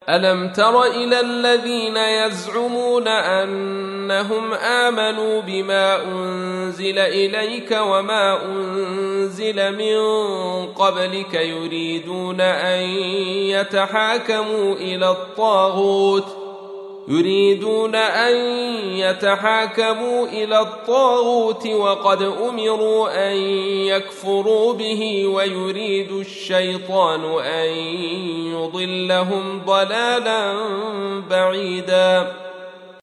ألم تر إلى الذين يزعمون أنهم آمنوا بما أنزل إليك وما أنزل من قبلك يريدون أن يتحاكموا إلى الطاغوت وقد أمروا أن يكفروا به ويريد الشيطان أن يضلهم ضلالا بعيدا